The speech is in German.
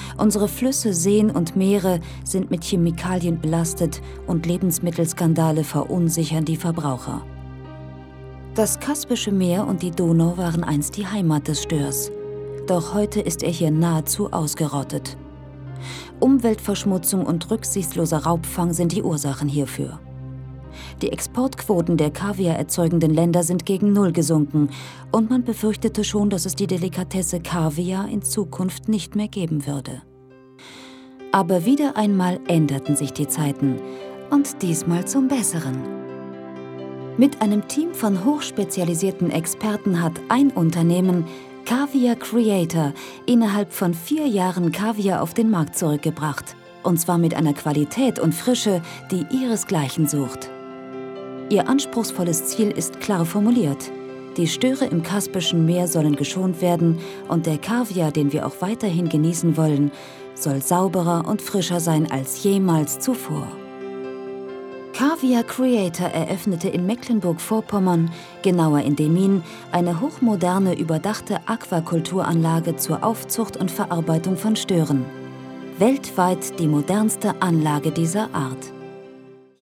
Unsere Flüsse, Seen und Meere sind mit Chemikalien belastet und Lebensmittelskandale verunsichern die Verbraucher. Das Kaspische Meer und die Donau waren einst die Heimat des Störs. Doch heute ist er hier nahezu ausgerottet. Umweltverschmutzung und rücksichtsloser Raubfang sind die Ursachen hierfür. Die Exportquoten der Kaviar erzeugenden Länder sind gegen Null gesunken und man befürchtete schon, dass es die Delikatesse Kaviar in Zukunft nicht mehr geben würde. Aber wieder einmal änderten sich die Zeiten und diesmal zum Besseren. Mit einem Team von hochspezialisierten Experten hat ein Unternehmen, Kaviar Creator, innerhalb von 4 Jahren Kaviar auf den Markt zurückgebracht. Und zwar mit einer Qualität und Frische, die ihresgleichen sucht. Ihr anspruchsvolles Ziel ist klar formuliert. Die Störe im Kaspischen Meer sollen geschont werden und der Kaviar, den wir auch weiterhin genießen wollen, soll sauberer und frischer sein als jemals zuvor. Kaviar Creator eröffnete in Mecklenburg-Vorpommern, genauer in Demmin, eine hochmoderne, überdachte Aquakulturanlage zur Aufzucht und Verarbeitung von Stören. Weltweit die modernste Anlage dieser Art.